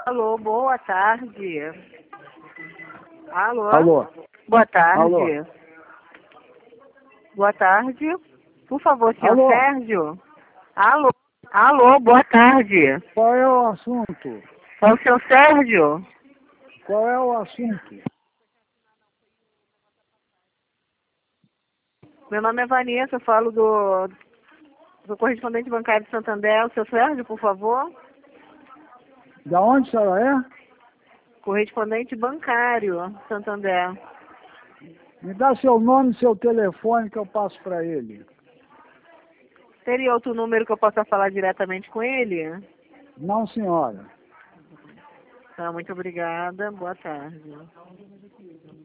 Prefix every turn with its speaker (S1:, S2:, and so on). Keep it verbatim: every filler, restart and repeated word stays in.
S1: Alô, boa tarde. Alô?
S2: Alô?
S1: Boa tarde.
S2: Alô?
S1: Boa tarde. Por favor, senhor
S2: Alô?
S1: Sérgio. Alô? Alô, boa tarde.
S2: Qual é o assunto?
S1: É o senhor Sérgio?
S2: Qual é o assunto?
S1: Meu nome é Vanessa, eu falo do, do correspondente bancário de Santander. O senhor Sérgio, por favor?
S2: Da onde a senhora é?
S1: Correspondente bancário, Santander.
S2: Me dá seu nome e seu telefone que eu passo para ele.
S1: Teria outro número que eu possa falar diretamente com ele?
S2: Não, senhora.
S1: Tá, muito obrigada. Boa tarde.